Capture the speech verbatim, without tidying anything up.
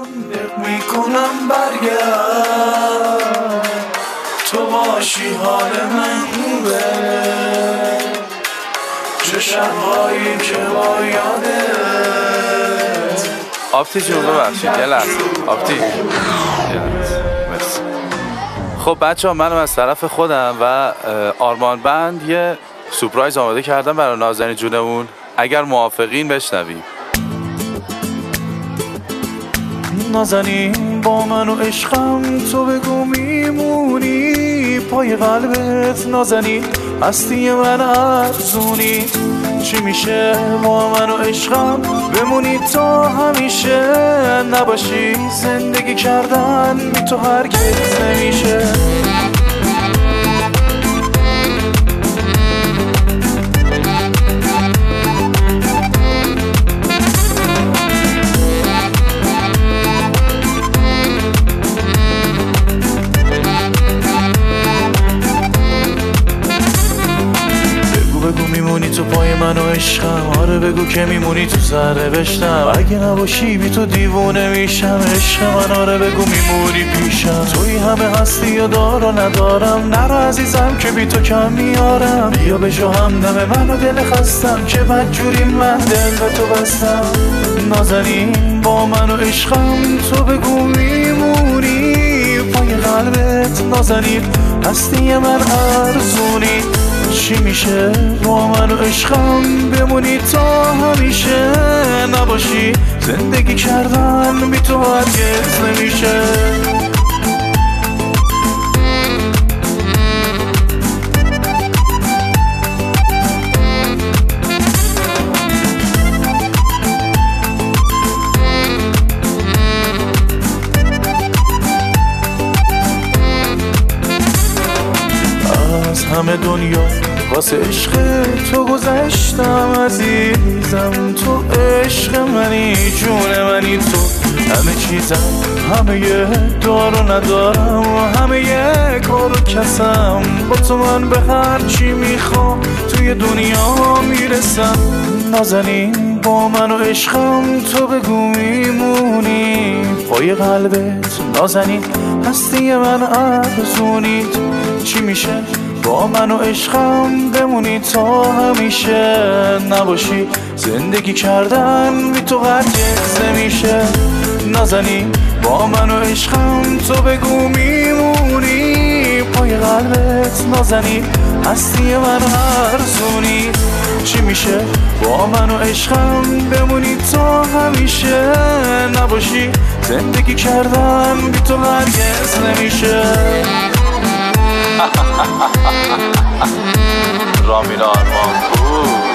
دق میکنم برگرد، تو باشی حال من خوبه، چه شبهایی که با یادت. آپتی جون ببخشید یه لحظه آپتی. خب بچه ها، منم از طرف خودم و آرمان بند یه سورپرایز آماده کردم برای نازنین جونمون. اگر موافقین بشنویم. نازنین با من و عشقم، تو بگو میمونی پای قلبت. نازنین هستی من ارزونی، چی میشه با من و عشقم بمونی تا همیشه. نباشی زندگی کردن بی تو هرگز نمیشه. بگو میمونی تو پای من و عشقم، آره بگو که میمونی تو ذره بشتم. اگه نباشی بی تو دیوونه میشم عشق من، آره بگو میمونی پیشم. توی همه هستی یا دار و ندارم، نرو عزیزم که بی تو کم میارم. بیا بشو همدم من و دل خستم، که بدجوری من دل به تو بستم. نازنین با من و عشقم، تو بگو میمونی پای قلبت. نازنین هستی من ارزونی، چی میشه با من و عشقم بمونی تا همیشه. نباشی زندگی کردن بی تو هرگز نمیشه. از همه دنیا واسه عشق تو گذشتم عزیزم. تو عشق منی، جون منی، تو همه چیزم، همه یه دار و ندارم، همه یه کار و کسم. با تو من به هر چی میخوام توی دنیا میرسم. نازنین با من و عشقم، تو بگو میمونی پای قلبت. نازنین هستی من ارزونیت، چی میشه با من و عشقم بمونی تا همیشه. نباشی زندگی کردن بی تو هرگز نمیشه. نازنین با من و عشقم، تو بگو میمونی پای قلبت. نازنین هستی من ارزونی، چی میشه با من و عشقم بمونی تا همیشه. نباشی زندگی کردن بی تو هرگز نمیشه. رامین آرمان